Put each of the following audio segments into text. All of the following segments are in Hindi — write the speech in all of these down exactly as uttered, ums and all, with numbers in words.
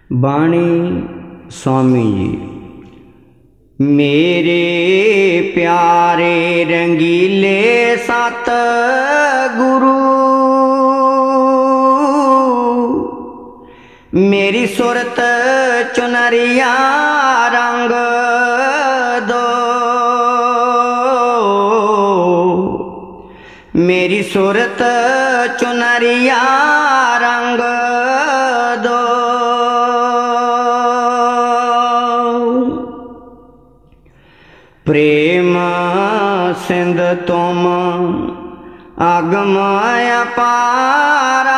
बाणी स्वामी जी। मेरे प्यारे रंगीले सत गुरु, मेरी सुरत चुनरिया रंग दो, मेरी सुरत चुनरिया रंग दो। प्रेम सिंध तुम अगम अपारा,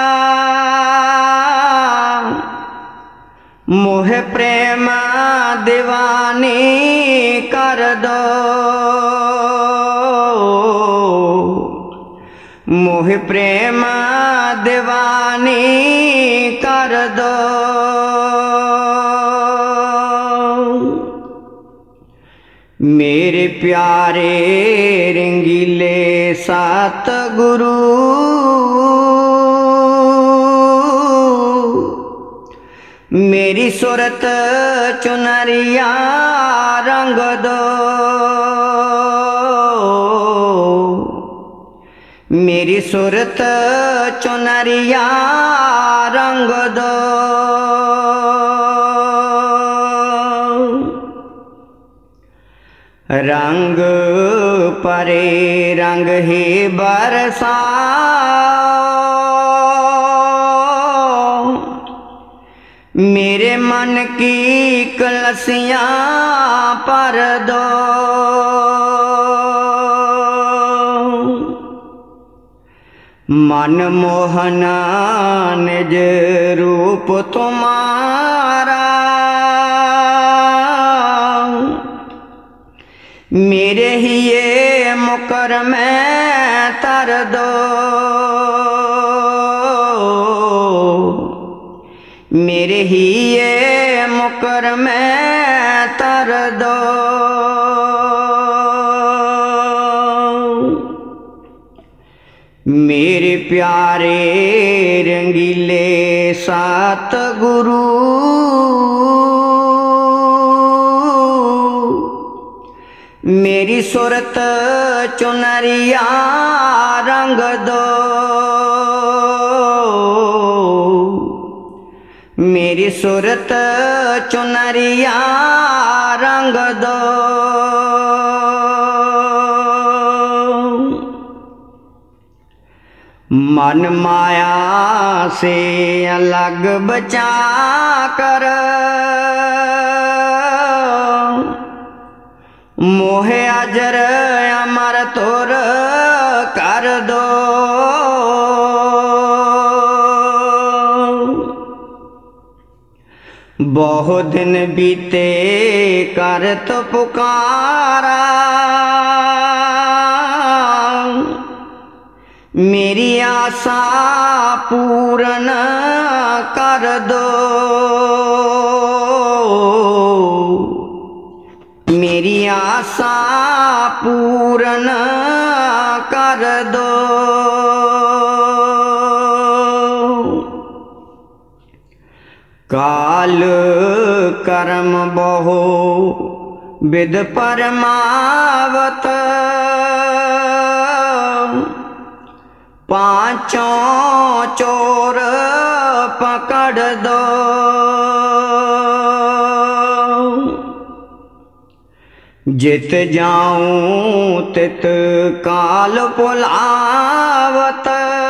मोह प्रेम दीवानी कर दो, मोह प्रेम दीवानी कर दो। मेरे प्यारे रंगीले सत गुरु, मेरी सुरत चुनरिया रंग दो, मेरी सुरत चुनरिया रंग दो। रंग परे रंग ही बरसाओ, मेरे मन की कलसियां पर दो, मन मोहना निज रूप तुम्हारा, मेरे ही ये मुकर में तर दो, मेरे ही ये मुकर में तर दो। मेरे प्यारे रंगीले सत गुरु, मेरी सुरत चुनरिया रंग दो, मेरी सुरत चुनरिया रंग दो। मन माया से अलग बचा कर, मोहे अजर अमर तुर कर दो, बहुत दिन बीते करत पुकारा, मेरी आशा पूर्ण कर दो, मेरी आशा पूर्ण कर दो। काल कर्म बहु विद परमावत, पांचों चोर पकड़ दो, जित जाऊं तित काल पुलावत,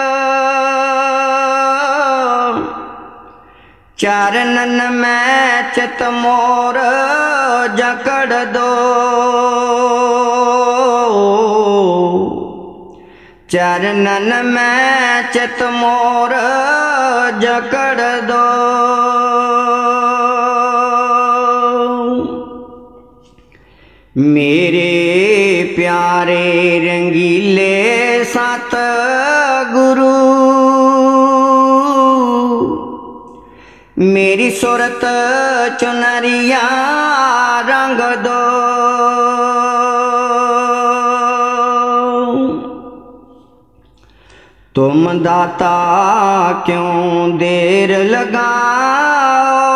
चरणन में चित मोर जकड़ दो, चरणन में चित मोर जकड़ दो। मेरे प्यारे रंगीले सत गुरु, मेरी सुरत चुनरिया रंग दो, तुम दाता क्यों देर लगाओ,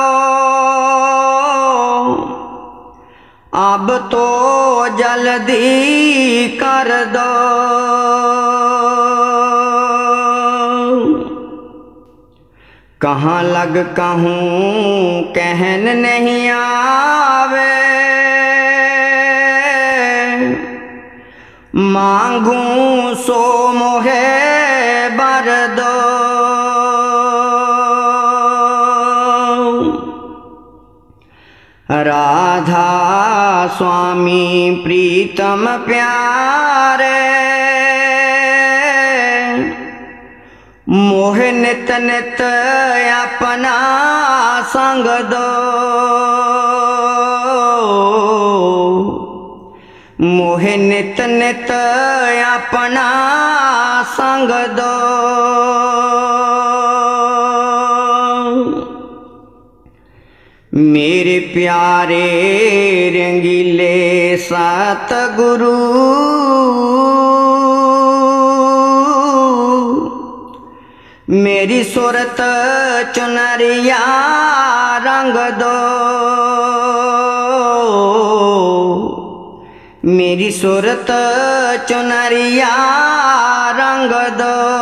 तो जल्दी कर दो। कहाँ लग कहूँ कहन नहीं आवे, मांगूं सो मोहे बर दो। राधा स्वामी प्रीतम प्यारे, मोहे नित नित अपना संग दो। मोहे नित नित अपना संग दो। मेरे प्यारे रंगीले सतगुरु, मेरी सूरत चुनरिया रंग दो। मेरी सूरत चुनरिया रंग दो।